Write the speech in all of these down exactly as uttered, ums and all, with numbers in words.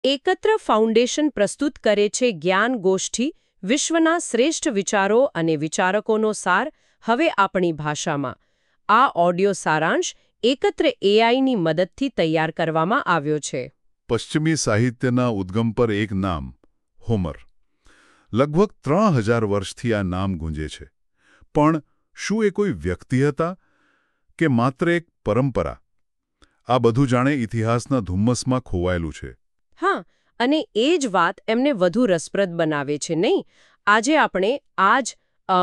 એકત્ર ફાઉન્ડેશન પ્રસ્તુત કરે છે જ્ઞાન ગોષ્ઠી વિશ્વના શ્રેષ્ઠ વિચારો અને વિચારકોનો સાર હવે આપણી ભાષામાં. આ ઓડિયો સારાંશ એકત્ર એઆઈની મદદથી તૈયાર કરવામાં આવ્યો છે. પશ્ચિમી સાહિત્યના ઉદ્ગમ પર એક નામ હોમર. લગભગ ત્રણ હજાર વર્ષથી આ નામ ગુંજે છે. પણ શું એ કોઈ વ્યક્તિ હતા કે માત્ર એક પરંપરા? આ બધું જાણે ઇતિહાસના ધુમ્મસમાં ખોવાયેલું છે. હા, અને એ જ વાત એમને વધુ રસપ્રદ બનાવે છે, નહીં? આજે આપણે આ જ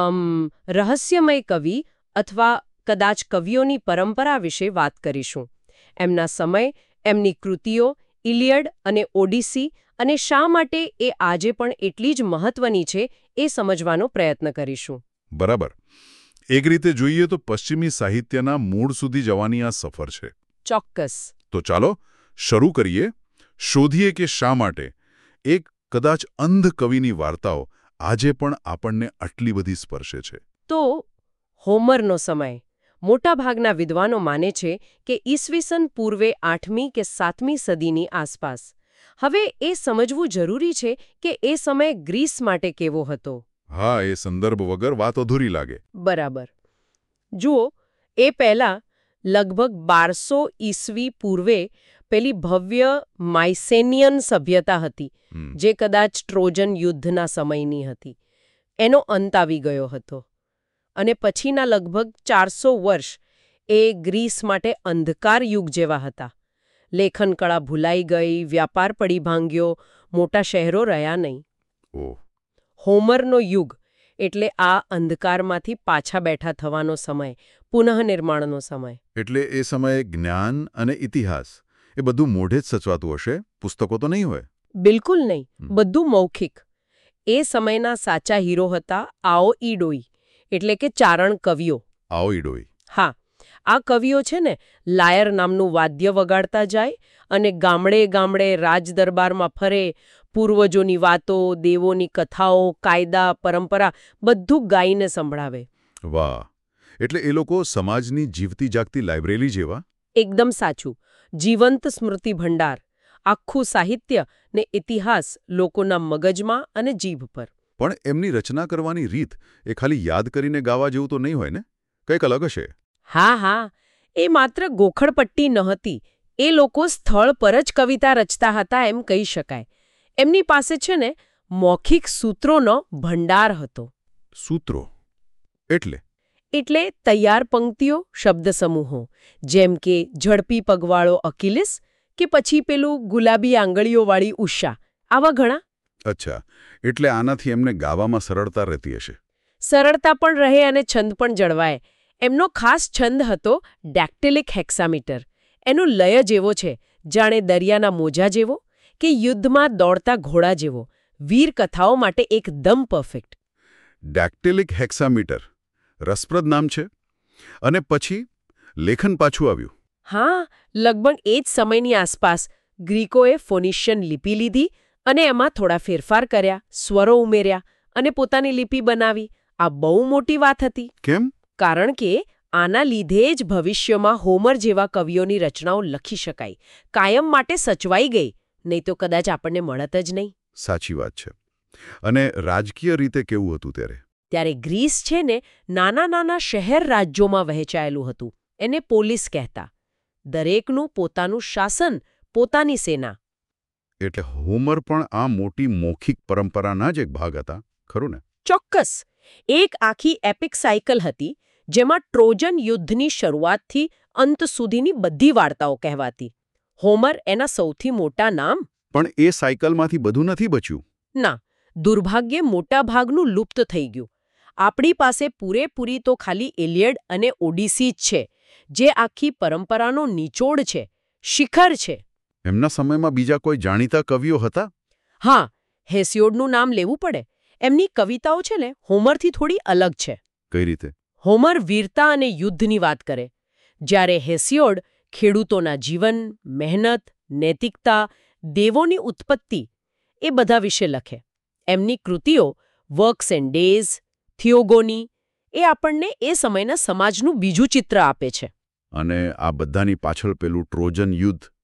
અમ રહસ્યમય કવિ અથવા કદાચ કવિઓની પરંપરા વિશે વાત કરીશું. એમના સમય, એમની કૃતિઓ, ઇલિયડ અને ઓડિસી, અને શા માટે એ આજે પણ એટલી જ મહત્વની છે એ સમજવાનો પ્રયત્ન કરીશું. બરાબર. એક રીતે જોઈએ તો પશ્ચિમી સાહિત્યના મૂળ સુધી જવાની આ સફર છે. ચોક્કસ. તો ચાલો શરૂ કરીએ. શોધીએ કે શા માટે એક કદાચ અંધ કવિની વાર્તાઓ આજે પણ આપણને આટલી બધી સ્પર્શે છે. તો હોમરનો સમય. મોટાભાગના વિદ્વાનો માને છે કે ઈસવીસન પૂર્વે આઠમી કે સાતમી સદીની આસપાસ. હવે એ સમજવું જરૂરી છે કે એ સમય ગ્રીસ માટે કેવો હતો. હા, એ સંદર્ભ વગર વાત અધૂરી લાગે. બરાબર. જુઓ, એ પહેલા લગભગ બારસો ઈસવી પૂર્વે પેલી ભવ્ય માઇસેનિયન સભ્યતા હતી, જે કદાચ ટ્રોજન યુદ્ધના સમયની હતી. એનો અંત આવી ગયો હતો. અને પછીના લગભગ ચારસો વર્ષ એ ગ્રીસ માટે અંધકાર યુગ જેવા હતા. લેખન કળા ભૂલાઈ ગઈ, વ્યાપાર પડી ભાંગ્યો, મોટા શહેરો રહ્યા નહીં. ઓહ. હોમરનો યુગ એટલે આ અંધકારમાંથી પાછા બેઠા થવાનો સમય, પુનઃનિર્માણનો સમય. એટલે એ સમયે જ્ઞાન અને ઇતિહાસ એ બધું મોઢે જ સચવાતું હશે, પુસ્તકો તો નહીં હોય? બિલકુલ નહીં. બધું મૌખિક. એ સમયના સાચા હીરો હતા આઓ ઈડોઈ, એટલે કે ચારણ કવિઓ. આઓ ઈડોઈ. હા, આ કવિઓ છે ને લાયર નામનું વાદ્ય વગાડતા જાય અને ગામડે ગામડે રાજદરબારમાં ફરે, પૂર્વજોની વાતો, દેવોની કથાઓ, કાયદા, પરંપરા બધું ગાઈને સંભળાવે. વાહ! એટલે એ લોકો સમાજની જીવતી જાગતી લાઇબ્રેરી જેવા? એકદમ સાચું. જીવંત સ્મૃતિ ભંડાર. આખું સાહિત્ય ને ઇતિહાસ લોકોના મગજમાં અને જીભ પર. પણ એમની રચના કરવાની રીત એ ખાલી યાદ કરીને ગાવા જેવું તો નહીં હોય ને? કંઈક અલગ હશે? હા હા, એ માત્ર ગોખડપટ્ટી નહોતી. એ લોકો સ્થળ પર જ કવિતા રચતા હતા એમ કહી શકાય. એમની પાસે છે ને મૌખિક સૂત્રોનો ભંડાર હતો. સૂત્રો એટલે? એટલે તૈયાર પંક્તિઓ, શબ્દ સમૂહો, જેમ કે ઝડપી પગવાળો અકિલિસ કે પછી પેલું ગુલાબી આંગળીઓવાળી ઉષા, આવા ઘણા. અચ્છા, એટલે આનાથી એમને ગાવામાં સરળતા રહેતી હશે. સરળતા પણ રહે અને છંદ પણ જળવાય. એમનો ખાસ છંદ હતો ડેક્ટિલિક હેક્સામીટર. એનો લય જેવો છે, જાણે દરિયાના મોજા જેવો કે યુદ્ધમાં દોડતા ઘોડા જેવો. વીર કથાઓ માટે એકદમ પરફેક્ટ. ડેક્ટિલિક હેક્સામીટર. રસપ્રદ નામ છે. અને પછી લેખન પાછું આવ્યું. હા, લગભગ એ જ સમયની આસપાસ ગ્રીકોએ ફોનિશિયન લિપિ લીધી અને એમાં થોડા ફેરફાર કર્યા, સ્વરો ઉમેર્યા અને પોતાની લિપિ બનાવી. આ બહુ મોટી વાત હતી. કેમ? કારણ કે આના લીધે જ ભવિષ્યમાં હોમર જેવા કવિઓની રચનાઓ લખી શકાય, કાયમ માટે સચવાઈ ગઈ. નહીં તો કદાચ આપણને મળત જ નહીં. સાચી વાત છે. અને રાજકીય રીતે કેવું હતું ત્યારે? ત્યારે ગ્રીસ છે ને નાના નાના શહેર રાજ્યોમાં વહેંચાયેલું હતું. એને પોલિસ કહેતા. દરેકનું પોતાનું શાસન, પોતાની સેના. એટલે હોમર પણ આ મોટી મૌખિક પરંપરાના જ એક ભાગ હતા, ખરું ને? ચોક્કસ. એક આખી એપિક સાયકલ હતી જેમાં ટ્રોજન યુદ્ધની શરૂઆતથી અંત સુધીની બધી વાર્તાઓ કહેવાતી. હોમર એના સૌથી મોટા નામ. પણ એ સાયકલમાંથી બધું નથી બચ્યું. ના, દુર્ભાગ્યે મોટા ભાગનું લુપ્ત થઈ ગયું. આપણી પાસે પૂરેપૂરી તો ખાલી ઇલિયડ અને ઓડિસી જ છે, જે આખી પરંપરાનો નિચોડ છે, શિખર છે. એમના સમયમાં બીજા કોઈ જાણીતા કવિઓ હતા? હા, હેસિયોડનું નામ લેવું પડે. એમની કવિતાઓ છે ને હોમરથી થોડી અલગ છે. કઈ રીતે? હોમર વીરતા અને યુદ્ધની વાત કરે, જ્યારે હેસિયોડ ખેડૂતોના જીવન, મહેનત, નૈતિકતા, દેવોની ઉત્પત્તિ એ બધા વિશે લખે. એમની કૃતિઓ વર્ક્સ એન્ડ ડેઝ, થિયોગોની એ આપણને એ સમયના સમાજનું બીજું ચિત્ર આપે છે. અને આ બધાની પાછળ પેલું ટ્રોજન યુદ્ધ,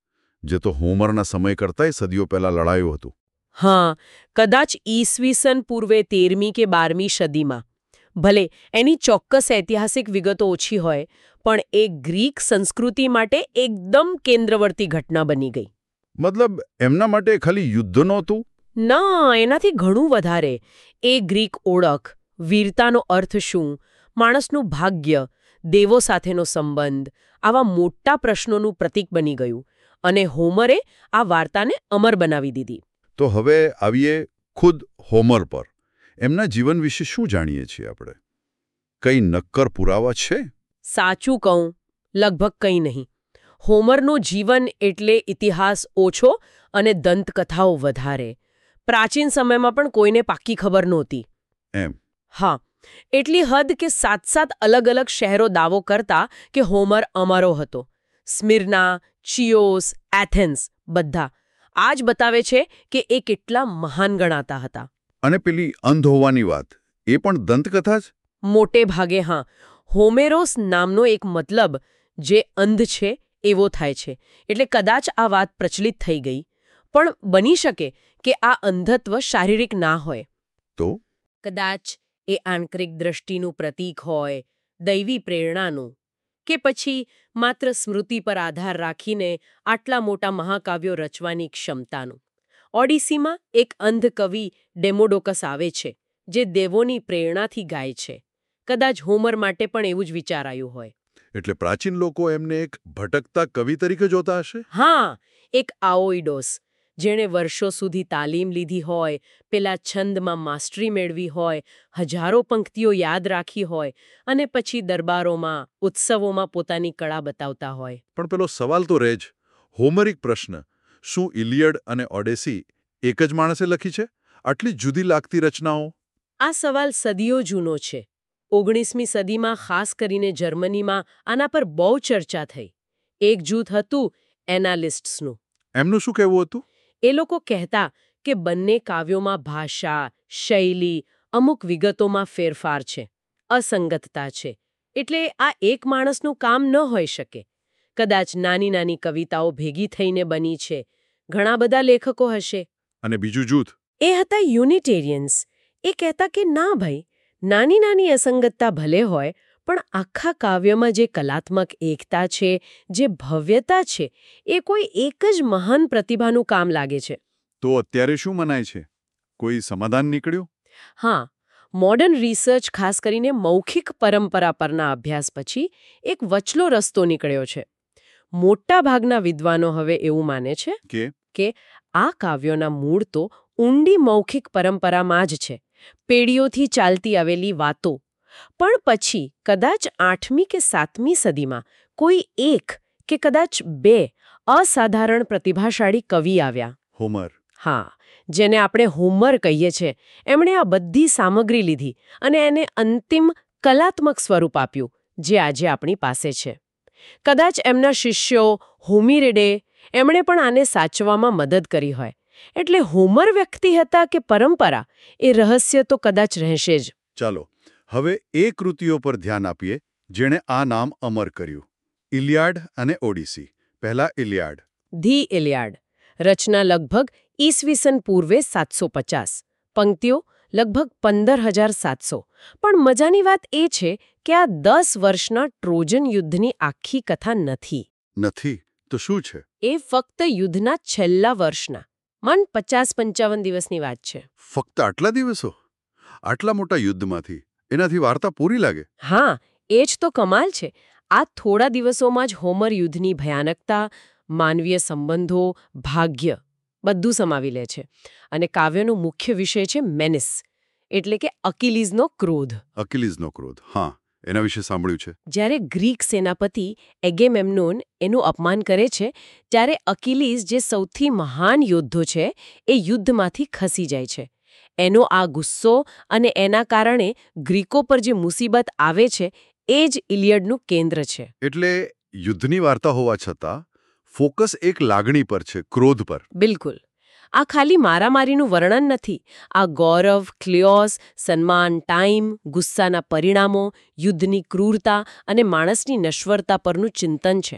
જે તો હોમરના સમય કરતાંય સદીઓ પહેલા લડાયું હતું. હા, કદાચ ઈસવીસન પૂર્વે તેરમી કે બારમી સદીમાં. ભલે એની ચોક્કસ ઐતિહાસિક વિગતો ઓછી હોય, પણ એ ગ્રીક સંસ્કૃતિ માટે એકદમ કેન્દ્રવર્તી ઘટના બની ગઈ. મતલબ એમના માટે ખાલી યુદ્ધ નહોતું? ના, એનાથી ઘણું વધારે. એ ગ્રીક ઓળખ, વીરતાનો અર્થ શું, માણસનું ભાગ્ય, દેવો સાથેનો સંબંધ, આવા મોટા પ્રશ્નોનું પ્રતીક બની ગયું. અને હોમરે આ વાર્તાને અમર બનાવી દીધી. તો હવે આવીએ ખુદ હોમર પર. એમના જીવન વિશે શું જાણીએ છીએ આપણે? કંઈ નક્કર પુરાવા છે? સાચું કહું, લગભગ કંઈ નહીં. હોમરનું જીવન એટલે ઇતિહાસ ઓછો અને દંતકથાઓ વધારે. પ્રાચીન સમયમાં પણ કોઈને પાક્કી ખબર નહોતી. એમ? હા, એટલી હદ કે સાત સાત અલગ અલગ શહેરો દાવો કરતા કે હોમર અમારો હતો. સ્મિર્ના, ચિયોસ, એથેન્સ બધા આ જ બતાવે છે કે એ કેટલા મહાન ગણાતા હતા. અને પેલી અંધ હોવાની વાત, એ પણ દંતકથા જ? મોટે ભાગે હા. હોમેરોસ નામનો એક મતલબ જે અંધ છે એવો થાય છે. એટલે કદાચ આ વાત પ્રચલિત થઈ ગઈ. પણ બની શકે કે આ અંધત્વ શારીરિક ના હોય. તો કદાચ એ આંતરિક દ્રષ્ટિનું પ્રતીક હોય, દૈવી પ્રેરણાનું, કે પછી માત્ર સ્મૃતિ પર આધાર રાખીને આટલા મોટા મહાકાવ્યો રચવાની ક્ષમતાનું. ઓડિસીમાં એક અંધ કવિ ડેમોડોકસ આવે છે, જે દેવોની પ્રેરણાથી ગાય છે. કદાચ હોમર માટે પણ એવું જ વિચારાયું હોય. એટલે પ્રાચીન લોકો એમને એક ભટકતા કવિ તરીકે જોતા હશે? હા, એક આઓઇડોસ, જેણે વર્ષો સુધી તાલીમ લીધી હોય, પેલા છંદમાં માસ્ટરી મેળવી હોય, હજારો પંક્તિઓ યાદ રાખી હોય, અને પછી દરબારોમાં, ઉત્સવોમાં પોતાની કળા બતાવતા હોય. પણ પેલો સવાલ તો રહે જ, હોમરિક પ્રશ્ન, શું ઇલિયડ અને ઓડેસી એક જ માણસે લખી છે? આટલી જુદી લાગતી રચનાઓ? આ સવાલ સદીઓ જૂનો છે. ઓગણીસમી સદીમાં ખાસ કરીને જર્મનીમાં આના પર બહુ ચર્ચા થઈ. એક જૂથ હતું એનાલિસ્ટ્સનું. એમનું શું કહેવું હતું? એ લોકો કહેતા કે બંને કાવ્યોમાં ભાષા, શૈલી, અમુક વિગતોમાં ફેરફાર છે, અસંગતતા છે. એટલે આ એક માણસનું કામ ન હોઈ શકે. કદાચ નાની નાની કવિતાઓ ભેગી થઈને બની છે. ઘણા બધા લેખકો હશે. અને બીજું જૂથ? એ હતા યુનિટેરિયન્સ. એ કહેતા કે ના ભાઈ, નાની નાની અસંગતતા ભલે હોય, પણ આખા કાવ્યમાં જે કલાત્મક એકતા છે, જે ભવ્યતા છે, એ કોઈ એક જ મહાન પ્રતિભાનું કામ લાગે છે. તો અત્યારે શું મનાય છે? કોઈ સમાધાન નીકળ્યું? હા, મોડર્ન રિસર્ચ, ખાસ કરીને મૌખિક પરંપરા પરના અભ્યાસ પછી એક વચલો રસ્તો નીકળ્યો છે. મોટા ભાગના વિદ્વાનો હવે એવું માને છે કે કે આ કાવ્યોના મૂળ તો ઊંડી મૌખિક પરંપરામાં જ છે, પેઢીઓથી ચાલતી આવેલી વાતો. પણ પછી કદાચ આઠમી કે સાતમી સદીમાં કોઈ એક કે કદાચ બે અસાધારણ પ્રતિભાશાળી કવિ આવ્યા. હોમર. હા, જેને આપણે હોમર કહીએ છીએ. એમણે આ બધી સામગ્રી લીધી અને એને અંતિમ કલાત્મક સ્વરૂપ આપ્યું, જે આજે આપણી પાસે છે. કદાચ એમના શિષ્યો હોમીરિડે, એમણે પણ આને સાચવામાં મદદ કરી હોય. એટલે હોમર વ્યક્તિ હતા કે પરંપરા, એ રહસ્ય તો કદાચ રહેશે જ. ચાલો હવે એ કૃતિઓ પર ધ્યાન આપીએ જેણે આ નામ અમર કર્યું. ઇલિયાડ અને ઓડિસી. પહેલા ઇલિયાડ. The Iliad. રચના લગભગ ઈસવીસન પૂર્વે સાતસો પચાસ. પંક્તિઓ લગભગ પંદર હજાર સાતસો. પણ મજાની વાત એ છે કે આ દસ વર્ષના ટ્રોજન યુદ્ધની આખી કથા નથી. નથી તો શું છે? એ ફક્ત યુદ્ધના છેલ્લા વર્ષના મન પચાસ પંચાવન દિવસની વાત છે. ફક્ત આટલા દિવસો? આટલા મોટા યુદ્ધમાંથી એનાથી વાર્તા પૂરી લાગે? હા, એ જ તો કમાલ છે. આ થોડા દિવસોમાં જ હોમર યુદ્ધની ભયાનકતા, માનવીય સંબંધો, ભાગ્ય બધું સમાવી લે છે. અને કાવ્યનો મુખ્ય વિષય છે મેનિસ, એટલે કે અકિલીઝનો ક્રોધ. અકિલીઝનો ક્રોધ, હા, એના વિશે સાંભળ્યું છે. જ્યારે ગ્રીક સેનાપતિ એગેમેમ્નોન એનું અપમાન કરે છે, ત્યારે અકિલીઝ, જે સૌથી મહાન યોદ્ધો છે, એ યુદ્ધમાંથી ખસી જાય છે. એનો આ ગુસ્સો અને એના કારણે ગ્રીકો પર જે મુસીબત આવે છે, એ જ ઇલિયડનું કેન્દ્ર છે. એટલે યુદ્ધની વાર્તા હોવા છતાં ફોકસ એક લાગણી પર છે, ક્રોધ પર. બિલકુલ. આ ખાલી મારામારીનું વર્ણન નથી. આ ગૌરવ, ક્લિયોસ, સન્માન, ટાઈમ, ગુસ્સાના પરિણામો, યુદ્ધની ક્રૂરતા અને માણસની નશ્વરતા પરનું ચિંતન છે.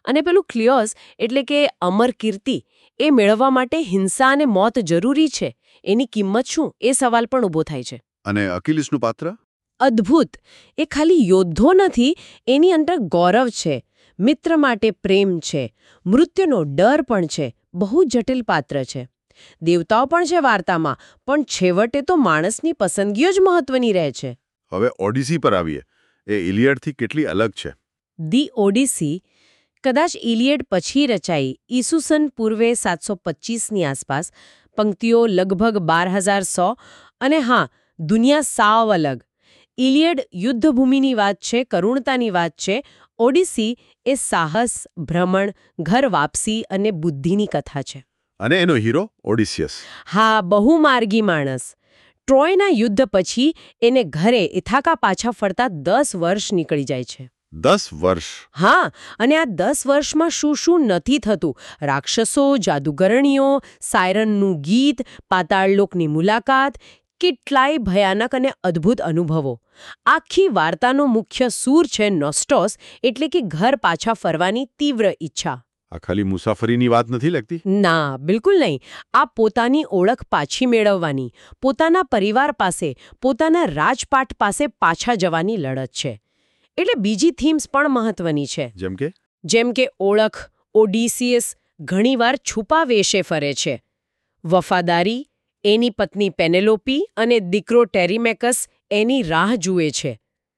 અને પેલું ક્લિયોસ એટલે કે અમર કીર્તિ એ મેળવવા માટે હિંસા અને મોત જરૂરી છે. એની કિંમત શું એ સવાલ પણ ઊભો થાય છે. અને અકિલિસનું પાત્ર અદ્ભુત. એ ખાલી યોદ્ધો નથી, એની અંદર ગૌરવ છે, મિત્ર માટે પ્રેમ છે, મૃત્યુનો ડર પણ છે. બહુ જટિલ પાત્ર છે. દેવતાઓ પણ છે વાર્તામાં, પણ છેવટે તો માણસની પસંદગીઓ જ મહત્વની રહે છે. હવે ઓડિસી પર આવીએ. એ ઇલિયડથી કેટલી અલગ છે? ધી ઓડિસી કદાચ ઇલિયડ પછી રચાઈ, ઈસુસન પૂર્વે સાતસો પચીસની આસપાસ. પંક્તિઓ લગભગ બાર હજાર સો. અને હા, દુનિયા સાવ અલગ. ઇલિયડ યુદ્ધભૂમિની વાત છે, કરુણતાની વાત છે. ઓડિસી એ સાહસ, ભ્રમણ, ઘર વાપસી અને બુદ્ધિની કથા છે. અને એનો હીરો ઓડિસિયસ. હા, બહુમાર્ગી માણસ. ટ્રોયના યુદ્ધ પછી એને ઘરે ઇથાકા પાછા ફરતા દસ વર્ષ નીકળી જાય છે. દસ વર્ષ? હા, અને આ દસ વર્ષમાં શું શું નથી થતું. રાક્ષસો, જાદુગરણીઓ, સાયરનનું ગીત, પાતાળલોકની મુલાકાત, કેટલાય ભયાનક અને અદ્ભુત અનુભવો. આખી વાર્તાનો મુખ્ય સૂર છે નોસ્ટોસ, એટલે કે ઘર પાછા ફરવાની તીવ્ર ઈચ્છા. આ ખાલી મુસાફરીની વાત નથી લાગતી? ના, બિલકુલ નહીં. આ પોતાની ઓળખ પાછી મેળવવાની, પોતાના પરિવાર પાસે, પોતાના રાજપાટ પાસે પાછા જવાની લડત છે. એટલે બીજી થીમ્સ પણ મહત્વની છે. જેમ કે જેમ કે ઓળખ. ઓડિસિયસ ઘણીવાર છુપા વેશે ફરે છે. વફાદારી. એની પત્ની પેનેલોપી અને દીકરો ટેરીમેકસ એની રાહ જુએ છે.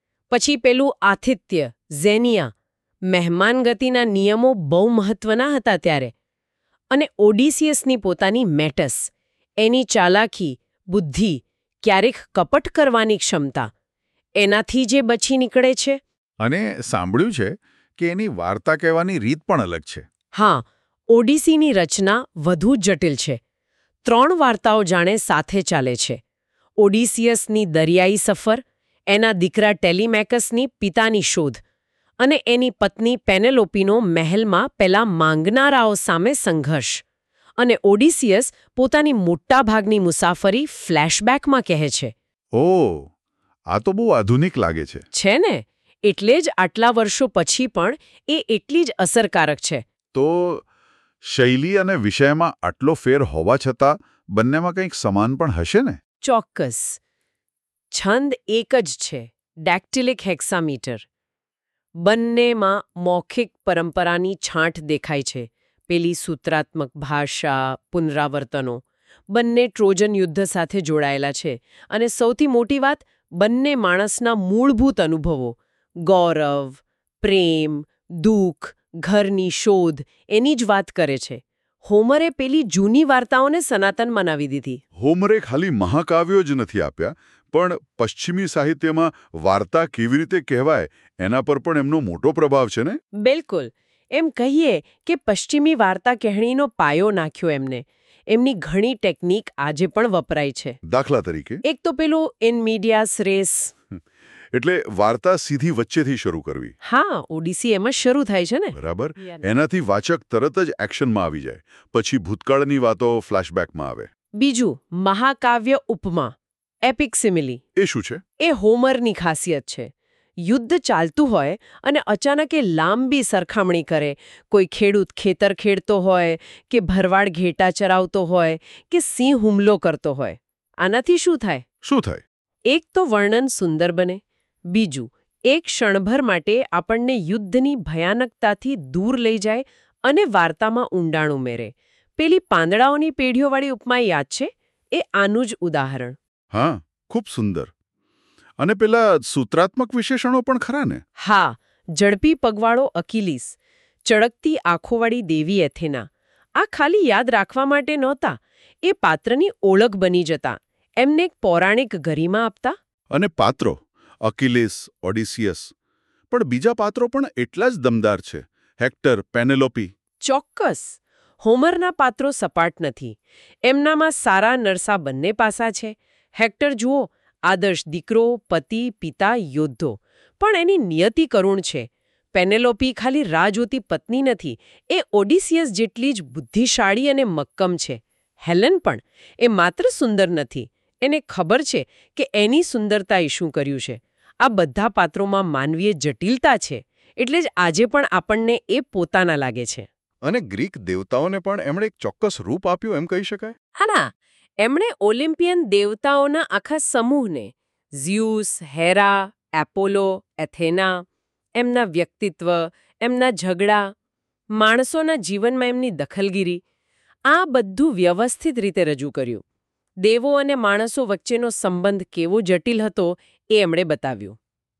પછી પેલું આતિથ્ય, ઝેનિયા. મહેમાનગતિના નિયમો બહુ મહત્વના હતા ત્યારે. અને ઓડિસિયસની પોતાની મેટસ. એની ચાલાકી, બુદ્ધિ, ક્યારેક કપટ કરવાની ક્ષમતા. એનાથી જે બચી નીકળે છે. અને સાંભળ્યું છે કે એની વાર્તા કહેવાની રીત પણ અલગ છે. હા, ઓડિસીની રચના વધુ જટિલ છે. ત્રણ વાર્તાઓ જાણે સાથે ચાલે છે. ઓડિસિયસની દરિયાઈ સફર, એના દીકરા ટેલિમેકસની પિતાની શોધ, અને એની પત્ની પેનેલોપીનો મહેલમાં પેલા માંગનારાઓ સામે સંઘર્ષ. અને ઓડિસિયસ પોતાની મોટાભાગની મુસાફરી ફ્લેશબેકમાં કહે છે. ઓહ, આ તો બહુ આધુનિક લાગે છે. છે ને? એટલે જ આટલા વર્ષો પછી પણ એ એટલી જ અસરકારક છે. તો શૈલી અને વિષયમાં આટલો ફેર હોવા છતાં બંનેમાં કંઈક સમાન પણ હશે ને? ચોક્કસ. છંદ એક જ છે, ડેક્ટિલિક હેક્સામીટર. બંનેમાં મૌખિક પરંપરાની છાંટ દેખાય છે. પેલી સૂત્રાત્મક ભાષા, પુનરાવર્તનો. બંને ટ્રોજન યુદ્ધ સાથે જોડાયેલા છે. અને સૌથી મોટી વાત, બંને માણસના મૂળભૂત અનુભવો, ગૌરવ, પ્રેમ, દુઃખ, ઘરની શોધ, એની જ વાત કરે છે. હોમરે પેલી જૂની વાર્તાઓને સનાતન બનાવી દીધી. હોમરે ખાલી મહાકાવ્યો જ નથી આપ્યા, પણ પશ્ચિમી સાહિત્યમાં વાર્તા કેવી રીતે કહેવાય એના પર પણ એમનો મોટો પ્રભાવ છે ને? બિલકુલ. એમ કહીએ કે પશ્ચિમી વાર્તા કહેણીનો પાયો નાખ્યો એમને. એમની ઘણી ટેકનિક આજે પણ વપરાય છે. દાખલા તરીકે? એક તો પેલું ઇન મીડિયાસ રેસ. એટલે વાર્તા સીધી વચ્ચેથી શરૂ કરવી. હા, ઓડિસી એમ જ શરૂ થાય છે ને. બરાબર. એનાથી વાચક તરત જ એક્શનમાં આવી જાય. પછી ભૂતકાળની વાતો ફ્લેશબેકમાં આવે. બીજું, મહાકાવ્ય ઉપમા, એપિક સિમિલી. એ શું છે? એ હોમરની ખાસિયત છે. યુદ્ધ ચાલતું હોય અને અચાનક એ લાંબી સરખામણી કરે. કોઈ ખેડૂત ખેતર ખેડતો હોય, કે ભરવાડ ઘેટા ચરાવતો હોય, કે સિંહ હુમલો કરતો હોય. આનાથી શું થાય? શું થાય? એક તો વર્ણન સુંદર બને. બીજું, એક ક્ષણભર માટે આપણને યુદ્ધની ભયાનકતાથી દૂર લઈ જાય અને વાર્તામાં ઊંડાણ ઉમેરે. પેલી પાંદડાઓની પેઢીઓવાળી ઉપમા યાદ છે? એ આનું જ ઉદાહરણ. હા, ખૂબ સુંદર. અને પેલા સૂત્રાત્મક વિશેષણો પણ ખરા ને? હા, ઝડપી પગવાળો અકિલિસ, ચળકતી આંખોવાળી દેવી એથેના. આ ખાલી યાદ રાખવા માટે નહોતા, એ પાત્રની ઓળખ બની જતા, એમને એક પૌરાણિક ગરિમા આપતા. અને પાત્રો, અકિલિસ, ઓડિસિયસ, પણ બીજા પાત્રો પણ એટલા જ દમદાર છે. Hector, Penelope. ચોક્કસ. હોમરના પાત્રો સપાટ નથી. એમનામાં સારા નરસા બંને પાસા છે. હેક્ટર જુઓ, આદર્શ દીકરો, પતિ, પિતા, યોદ્ધો. પણ એની નિયતિ કરુણ છે. પેનેલોપી ખાલી રાહ જોતી પત્ની નથી, એ ઓડિસિયસ જેટલી જ બુદ્ધિશાળી અને મક્કમ છે. હેલેન પણ, એ માત્ર સુંદર નથી, એને ખબર છે કે એની સુંદરતાએ શું કર્યું છે. આ બધા પાત્રોમાં માનવીય જટિલતા છે. એટલે જ આજે પણ આપણને એ પોતાના લાગે છે. અને ગ્રીક દેવતાઓને પણ એમણે એક ચોક્કસ રૂપ આપ્યું એમ કહી શકાય? હા ના, એમણે ઓલિમ્પિયન દેવતાઓના આખા સમૂહને ઝ્યુસ, હેરા, એપોલો, એથેના, એમના વ્યક્તિત્વ, એમના ઝઘડા, માણસોના જીવનમાં એમની દખલગીરી, આ બધું વ્યવસ્થિત રીતે રજૂ કર્યું. દેવો અને માણસો વચ્ચેનો સંબંધ કેવો જટિલ હતો એ એમણે બતાવ્યું.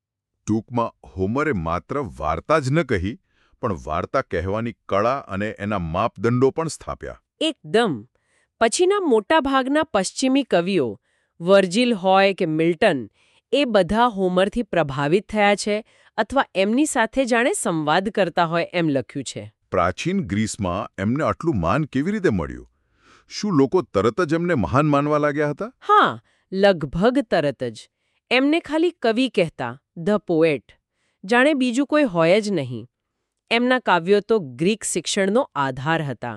ટૂંકમાં હોમરે માત્ર વાર્તા જ ન કહી, પણ વાર્તા કહેવાની કળા અને એના માપદંડો પણ સ્થાપ્યા. એકદમ. પછીના મોટાભાગના પશ્ચિમી કવિઓ, વર્જિલ હોય કે મિલ્ટન, એ બધા હોમરથી પ્રભાવિત થયા છે અથવા એમની સાથે જાણે સંવાદ કરતા હોય એમ લખ્યું છે. પ્રાચીન ગ્રીસમાં એમને આટલું માન કેવી રીતે મળ્યું? શું લોકો તરત જ એમને મહાન માનવા લાગ્યા હતા? હા, લગભગ તરત જ. એમને ખાલી કવિ કહેતા, ધ પોએટ, જાણે બીજું કોઈ હોય જ નહીં. એમના કાવ્યો તો ગ્રીક શિક્ષણનો આધાર હતા.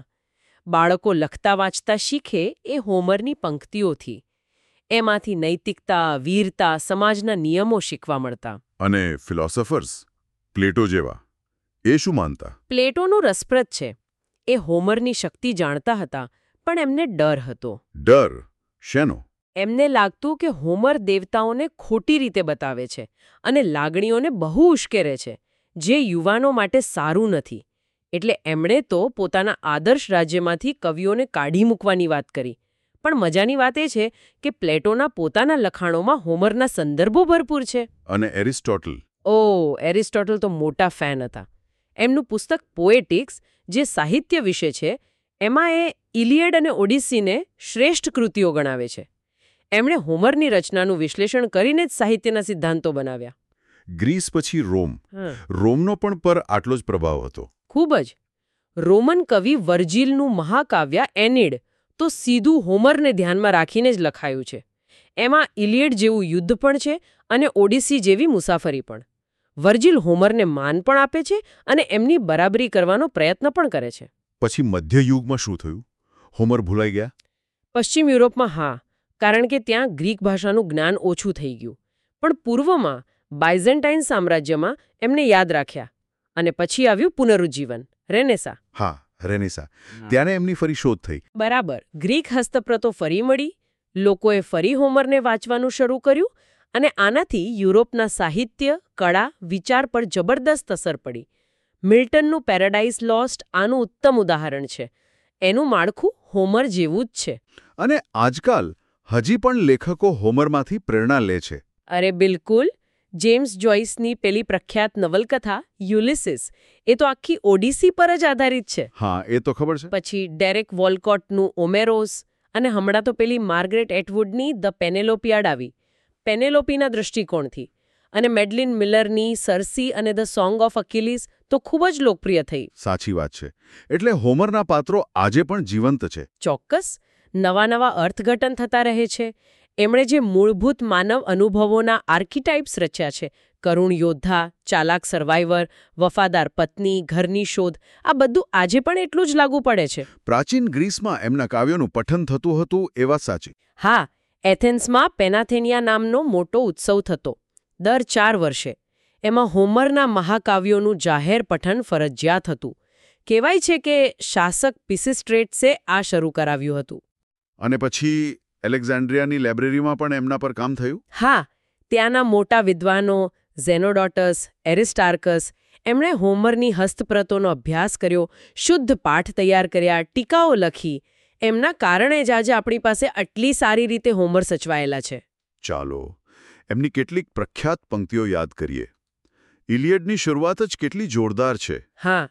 બાળકો લખતા વાંચતા શીખે એ હોમરની પંક્તિઓથી. એમાંથી નૈતિકતા, વીરતા, સમાજના નિયમો શીખવા મળતા. અને ફિલોસોફર્સ, પ્લેટો જેવા, એ શું માનતા? પ્લેટોનું રસપ્રદ છે. એ હોમરની શક્તિ જાણતા હતા, પણ એમને ડર હતો. ડર શેનો? એમને લાગતું કે હોમર દેવતાઓને ખોટી રીતે બતાવે છે અને લાગણીઓને બહુ ઉશ્કેરે છે, જે યુવાનો માટે સારું નથી. એટલે એમણે તો પોતાના આદર્શ રાજ્યમાંથી કવિઓને કાઢી મૂકવાની વાત કરી. પણ મજાની વાત એ છે કે પ્લેટોના પોતાના લખાણોમાં હોમરના સંદર્ભો ભરપૂર છે. અને એરિસ્ટોટલ? ઓ, એરિસ્ટોટલ તો મોટા ફેન હતા. એમનું પુસ્તક પોએટિક્સ, જે સાહિત્ય વિશે છે, એમાં એ ઇલિયડ અને ઓડિસીને શ્રેષ્ઠ કૃતિઓ ગણાવે છે. એમણે હોમરની રચનાનું વિશ્લેષણ કરીને જ સાહિત્યના સિદ્ધાંતો બનાવ્યા. ગ્રીસ પછી રોમ. રોમનો પણ પર આટલો જ પ્રભાવ હતો. ખૂબ જ. રોમન કવિ વર્જિલનું મહાકાવ્ય એનિડ તો સીધું હોમરને ધ્યાનમાં રાખીને જ લખાયું છે. એમાં ઇલિયડ જેવું યુદ્ધ પણ છે અને ઓડિસી જેવી મુસાફરી પણ. વર્જિલ હોમરને માન પણ આપે છે અને એમની બરાબરી કરવાનો પ્રયત્ન પણ કરે છે. પછી મધ્યયુગમાં શું થયું? હોમર ભૂલાઈ ગયા? પશ્ચિમ યુરોપમાં હા, કારણ કે ત્યાં ગ્રીક ભાષાનું જ્ઞાન ઓછું થઈ ગયું. પણ પૂર્વમાં બાયઝેન્ટાઇન સામ્રાજ્યમાં એમને યાદ રાખ્યા. અને પછી આવ્યું પુનરુજ્જીવન, રેનેસા. હા, રેનેસા. ત્યારે એમની ફરી શોધ થઈ. બરાબર. ગ્રીક હસ્તપ્રતો ફરી મળી, લોકોએ ફરી હોમરને વાંચવાનું શરૂ કર્યું અને આનાથી યુરોપના સાહિત્ય, કળા, વિચાર પર જબરદસ્ત અસર પડી. મિલ્ટનનું પેરાડાઇઝ લોસ્ટ આનું ઉત્તમ ઉદાહરણ છે. એનું માળખું હોમર જેવું જ છે. અને આજકાલ હજી પણ લેખકો હોમરમાંથી પ્રેરણા લે છે. અરે બિલકુલ. જેમ્સ જોઇસની પેલી પ્રખ્યાત નવલકથા યુલિસિસ, એ તો આખી ઓડિસી પર જ આધારિત છે. હા, એ તો ખબર છે. પછી ડેરેક વોલકોટનું ઓમેરોસ અને હમણાં તો પેલી માર્ગરેટ એટવુડની ધ પેનેલોપિયાડ આવી, પેનેલોપીના દૃષ્ટિકોણથી. અને મેડલિન મિલરની સર્સી અને ધ સોંગ ઓફ અકિલીસ તો ખૂબ જ લોકપ્રિય થઈ. સાચી વાત છે. એટલે હોમરના પાત્રો આજે પણ જીવંત છે. ચોક્કસ. નવા નવા અર્થઘટન થતા રહે છે. એમણે જે મૂળભૂત માનવ અનુભવોના આર્કિટાઇપ્સ રચ્યા છે, કરુણ યોદ્ધા, ચાલાક સર્વાઈવર, વફાદાર પત્ની, ઘરની શોધ, આ બધું આજે પણ એટલું જ લાગુ પડે છે. પ્રાચીન ગ્રીસમાં એમના કાવ્યોનું પઠન થતું હતું એ વાત સાચી. હા, એથેન્સમાં પેનાથેનિયા નામનો મોટો ઉત્સવ થતો દર ચાર વર્ષે. એમાં હોમરના મહાકાવ્યોનું જાહેર પઠન ફરજિયાત હતું. કહેવાય છે કે શાસક પિસિસ્ટ્રેટ્સે આ શરૂ કરાવ્યું હતું. અને પછી એલેક્ઝાન્ડ્રિયાની લાઇબ્રેરીમાં પણ એમના પર કામ થયું? હા, ત્યાંના મોટા વિદ્વાનો ઝેનોડોટસ, એરિસ્ટાર્કસ, એમણે હોમરની હસ્તપ્રતોનો અભ્યાસ કર્યો, શુદ્ધ પાઠ તૈયાર કર્યા, ટીકાઓ લખી. એમના કારણે જ આજે આપણી પાસે આટલી સારી રીતે હોમર સચવાયેલા છે. ચાલો, એમની કેટલીક પ્રખ્યાત પંક્તિઓ યાદ કરીએ. ઇલિયડની શરૂઆત જ કેટલી જોરદાર છે. હા.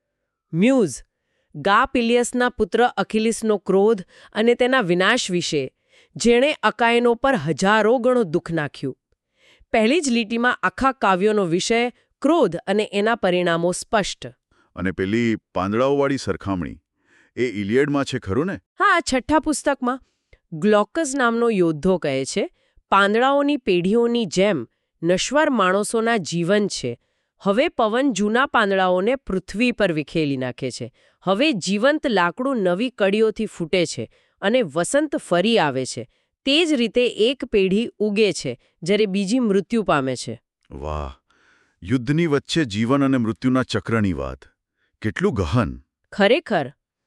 મ્યુઝ, ગા પિલિયસના પુત્ર અખિલિસનો ક્રોધ અને તેના વિનાશ વિશે, જેણે અકાયનો પર હજારો ગણો દુઃખ નાખ્યું. પહેલી જ લીટીમાં આખા કાવ્યોનો વિષય, ક્રોધ અને એના પરિણામો સ્પષ્ટ. અને પેલી પાંદડાઓવાળી સરખામણી, એ ઇલિયડમાં છે ખરું ને? હા, છઠ્ઠા પુસ્તકમાં ગ્લોકસ નામનો યોદ્ધો કહે છે, પાંદડાઓની પેઢીઓની જેમ નશ્વર માણસોના જીવન છે. હવે પવન જૂના પાંદડાઓને પૃથ્વી પર વિખેલી નાખે છે. હવે જીવંત લાકડું નવી કડીઓથી ફૂટે છે અને વસંત ફરી આવે છે. તે જ રીતે એક પેઢી ઉગે છે જ્યારે બીજી મૃત્યુ પામે છે. વાહ! યુદ્ધની વચ્ચે જીવન અને મૃત્યુના ચક્રની વાત કેટલું ગહન. ખરેખર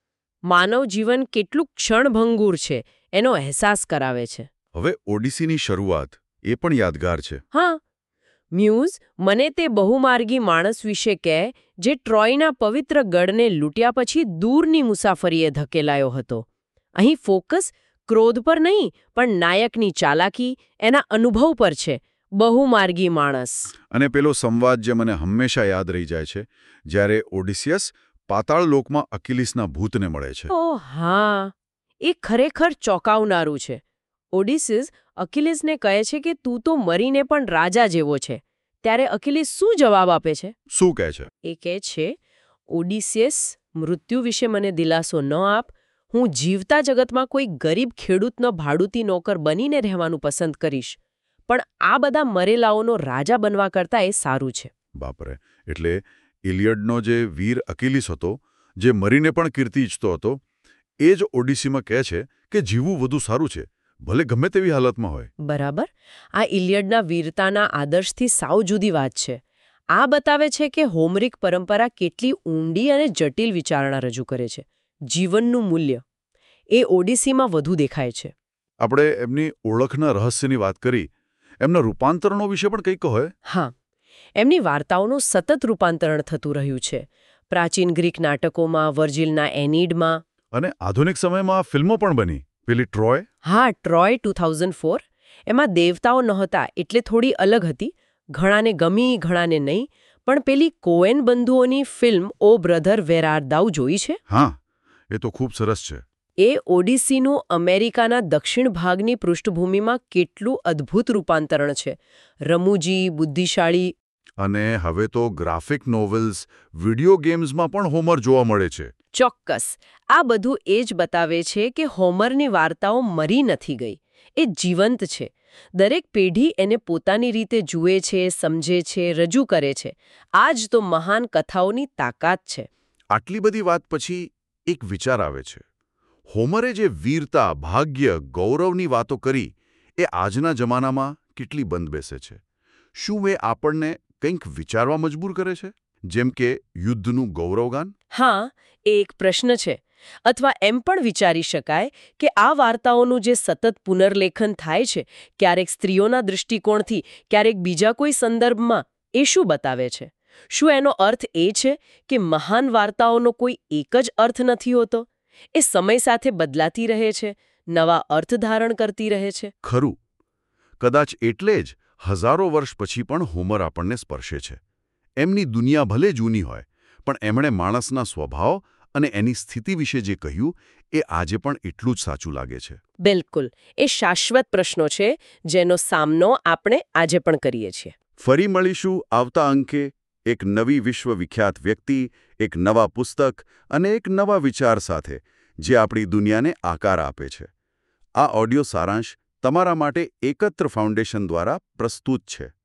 માનવ જીવન કેટલું ક્ષણભંગુર છે એનો અહેસાસ કરાવે છે. હવે ઓડિસીની શરૂઆત એ પણ યાદગાર છે. હા, મ્યુઝ મને તે બહુમાર્ગી માણસ વિશે કહે જે ટ્રોયના પવિત્ર ગઢને લૂંટ્યા પછી દૂરની મુસાફરીએ ધકેલાયો હતો. અહીં ફોકસ ક્રોધ પર નહીં પણ નાયકની ચાલાકી, એના અનુભવ પર છે. બહુમાર્ગી માણસ. અને પેલો સંવાદ જે મને હંમેશા યાદ રહી જાય છે જ્યારે ઓડિસિયસ પાતાળ લોકમાં અકિલિસના ભૂતને મળે છે. ઓ હા, એ ખરેખર ચોંકાવનારું છે. ઓડિસિસ અકિલિસને કહે છે કે તું તો મરીને પણ રાજા જેવો છે. ત્યારે અકિલિસ શું જવાબ આપે છે? શું કહે છે? એ કહે છે, ઓડિસિયસ, મૃત્યુ વિશે મને દિલાસો ન આપ. હું જીવતા જગતમાં કોઈ ગરીબ ખેડૂતનો ભાડૂતી નોકર બનીને રહેવાનું પસંદ કરીશ. પણ આ બધા મરેલાઓનો રાજા બનવા કરતાં એ સારું છે. બાપરે! એટલે ઇલિયડનો જે વીર અકિલિસ હતો, જે મરીને પણ કીર્તિ ઈચ્છતો હતો, એ જ ઓડિસીમાં કહે છે કે જીવવું વધુ સારું છે, ભલે ગમે તેવી હાલતમાં હોય. બરાબર. આ ઇલિયડના વીરતાના આદર્શથી સાવ જુદી વાત છે. આ બતાવે છે કે હોમરિક પરંપરા કેટલી ઊંડી અને જટિલ વિચારણા રજૂ કરે છે. જીવનનું મૂલ્ય એ ઓડિસીમાં વધુ દેખાય છે. આપણે એમની ઓળખના રહસ્યની વાત કરી, એમના રૂપાંતરણો વિશે પણ કંઈક હોય? હા, એમની વાર્તાઓનું સતત રૂપાંતરણ થતું રહ્યું છે. પ્રાચીન ગ્રીક નાટકોમાં, વર્જિલના એનીડમાં. અને આધુનિક સમયમાં ફિલ્મો પણ બની. પેલી ટ્રોય? હા, ટ્રોય ટુ થાઉઝન્ડ ફોર. એમાં દેવતાઓ નહોતા એટલે થોડી અલગ હતી. ઘણાને ગમી, ઘણાને નહીં. પણ પેલી કોએન બંધુઓની film O brother where art thou જોઈ છે? હા, એ તો ખૂબ સરસ છે. એ ઓડિસીનું અમેરિકાના દક્ષિણ ભાગની પૃષ્ઠભૂમિમાં કેટલું અદ્ભુત રૂપાંતરણ છે. રમૂજી, બુદ્ધિશાળી. અને હવે તો ગ્રાફિક નોવેલ્સ, વિડિયો ગેમ્સમાં પણ હોમર જોવા મળે છે. ચોક્કસ. આ બધું એ જ બતાવે છે કે હોમરની વાર્તાઓ મરી નથી ગઈ. એ જીવંત છે. દરેક પેઢી એને પોતાની રીતે જુએ છે, સમજે છે, રજૂ કરે છે. આ જ તો મહાન કથાઓની તાકાત છે. આટલી બધી વાત પછી એક વિચાર આવે છે. હોમરે જે વીરતા, ભાગ્ય, ગૌરવની વાતો કરી, એ આજના જમાનામાં કેટલી બંધ બેસે છે? શું એ આપણને કંઈક વિચારવા મજબૂર કરે છે? જેમ કે યુદ્ધનું ગૌરવગાન? હા, એ એક પ્રશ્ન છે. અથવા એમ પણ વિચારી શકાય કે આ વાર્તાઓનું જે સતત પુનર્લેખન થાય છે, ક્યારેક સ્ત્રીઓના દૃષ્ટિકોણથી, ક્યારેક બીજા કોઈ સંદર્ભમાં, એ શું બતાવે છે? શું એનો અર્થ એ છે કે મહાન વાર્તાઓનો કોઈ એક જ અર્થ નથી હોતો? એ સમય સાથે બદલાતી રહે છે, નવા અર્થ ધારણ કરતી રહે છે. ખરું. કદાચ એટલે જ હજારો વર્ષ પછી પણ હોમર આપણને સ્પર્શે છે. એમની દુનિયા ભલે જૂની હોય, પણ એમણે માણસના સ્વભાવ અને એની સ્થિતિ વિશે જે કહ્યું, એ આજે પણ એટલું જ સાચું લાગે છે. બિલકુલ. એ શાશ્વત પ્રશ્નો છે જેનો સામનો આપણે આજે પણ કરીએ છીએ. ફરી મળીશું આવતા અંકે એક નવી વિશ્વવિખ્યાત વ્યક્તિ, એક નવા પુસ્તક અને એક નવા વિચાર સાથે, જે આપણી દુનિયાને આકાર આપે છે. આ ઓડિયો સારાંશ તમારા માટે એકત્ર ફાઉન્ડેશન દ્વારા પ્રસ્તુત છે.